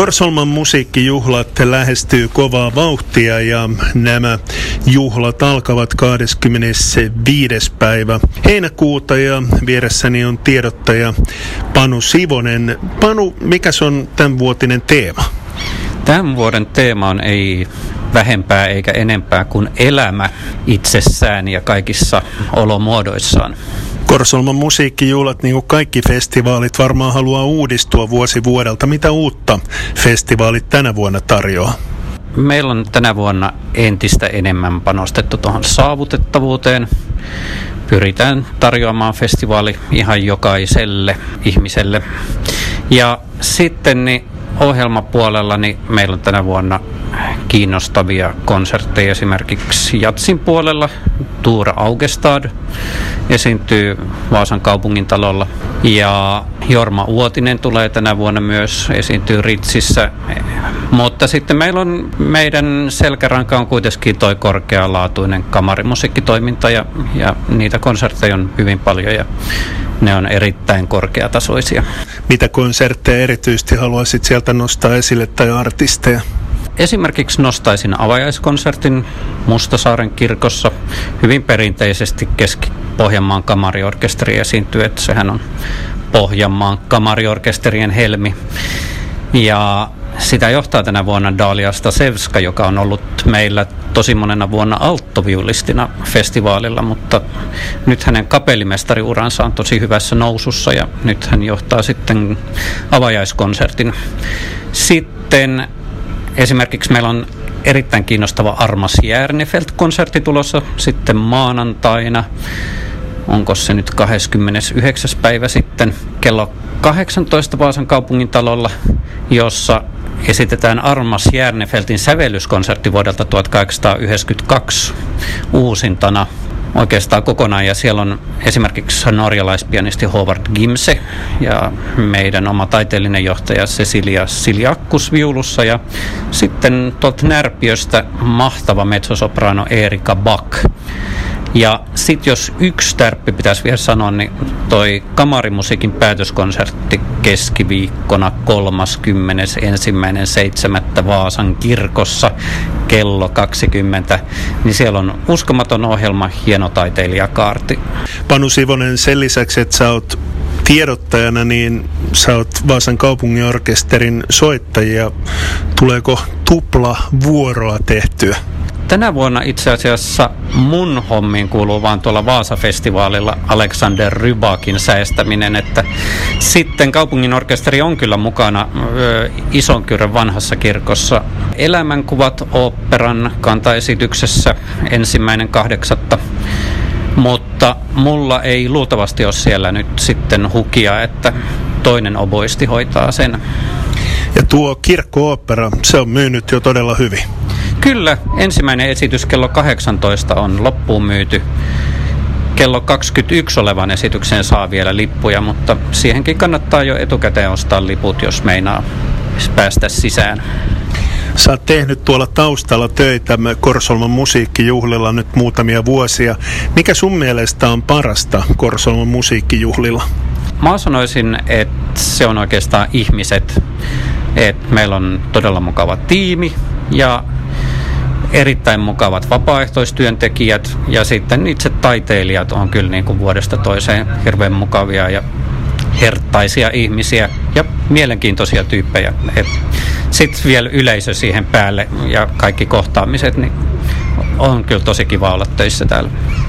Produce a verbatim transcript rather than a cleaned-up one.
Korsolman musiikkijuhlat lähestyy kovaa vauhtia ja nämä juhlat alkavat kahdeskymmenesviides päivä heinäkuuta ja vieressäni on tiedottaja Panu Sivonen. Panu, mikäs on tämänvuotinen teema? Tämän vuoden teema on ei vähempää eikä enempää kuin elämä itsessään ja kaikissa olomuodoissaan. Korsolman musiikkijuhlat, niin kuin kaikki festivaalit, varmaan haluaa uudistua vuosi vuodelta. Mitä uutta festivaalit tänä vuonna tarjoaa? Meillä on tänä vuonna entistä enemmän panostettu tuohon saavutettavuuteen. Pyritään tarjoamaan festivaali ihan jokaiselle ihmiselle. Ja sitten niin ohjelmapuolella niin meillä on tänä vuonna kiinnostavia konsertteja esimerkiksi Jatsin puolella. Tuura Augestad esiintyy Vaasan kaupungintalolla ja Jorma Uotinen tulee tänä vuonna myös, esiintyy Ritsissä. Mutta sitten meillä on, meidän selkäranka on kuitenkin toi korkealaatuinen kamarimusiikkitoiminta ja, ja niitä konsertteja on hyvin paljon ja ne on erittäin korkeatasoisia. Mitä konsertteja erityisesti haluaisit sieltä nostaa esille tai artisteja? Esimerkiksi nostaisin avajaiskonsertin Mustasaaren kirkossa. Hyvin perinteisesti Keski-Pohjanmaan kamariorkesteri esiintyy, että sehän on Pohjanmaan kamariorkesterien helmi. Ja sitä johtaa tänä vuonna Dalia Stasevska, joka on ollut meillä tosi monena vuonna alttoviulistina festivaalilla, mutta nyt hänen kapellimestariuransa on tosi hyvässä nousussa ja nyt hän johtaa sitten avajaiskonsertin. Sitten esimerkiksi meillä on erittäin kiinnostava Armas Järnefelt-konsertti tulossa sitten maanantaina. Onko se nyt kahdeskymmenesyhdeksäs päivä sitten kello kahdeksantoista Vaasan kaupungintalolla, jossa esitetään Armas Järnefeltin sävellyskonsertti vuodelta tuhatkahdeksansataayhdeksänkymmentäkaksi uusintana oikeastaan kokonaan, ja siellä on esimerkiksi norjalaispianisti Howard Gimse ja meidän oma taiteellinen johtaja Cecilia Siljakkus viulussa ja sitten tuolta Närpiöstä mahtava mezzosoprano Erika Back. Ja sitten jos yksi tärppi pitäisi vielä sanoa, niin toi kamarimusiikin päätöskonsertti keskiviikkona kolmaskymmenesensimmäinen seitsemättä Vaasan kirkossa kello kaksikymmentä, niin siellä on uskomaton ohjelma, hieno taiteilijakaarti. Panu Sivonen, sen lisäksi, että sä oot tiedottajana, niin sä oot Vaasan kaupunginorkesterin soittajia. Tuleeko tupla vuoroa tehtyä? Tänä vuonna itse asiassa mun hommiin kuuluu vaan tuolla Vaasa-festivaalilla Alexander Rybakin säestäminen, että sitten kaupunginorkesteri on kyllä mukana ö, Isonkyrön vanhassa kirkossa Elämänkuvat oopperan kantaesityksessä ensimmäinen kahdeksatta, mutta mulla ei luultavasti ole siellä nyt sitten hukia, että toinen oboisti hoitaa sen. Ja tuo kirkko-ooppera, se on myynyt jo todella hyvin. Kyllä, ensimmäinen esitys kello kahdeksantoista on loppuun myyty. Kello kaksikymmentäyksi olevan esitykseen saa vielä lippuja, mutta siihenkin kannattaa jo etukäteen ostaa liput, jos meinaa päästä sisään. Sä oot tehnyt tuolla taustalla töitä Korsolman musiikkijuhlilla nyt muutamia vuosia. Mikä sun mielestä on parasta Korsolman musiikkijuhlilla? Mä sanoisin, että se on oikeastaan ihmiset. Et meillä on todella mukava tiimi ja erittäin mukavat vapaaehtoistyöntekijät ja sitten itse taiteilijat on kyllä niin kuin vuodesta toiseen hirveän mukavia ja herttaisia ihmisiä ja mielenkiintoisia tyyppejä. Sitten vielä yleisö siihen päälle ja kaikki kohtaamiset, niin on kyllä tosi kiva olla töissä täällä.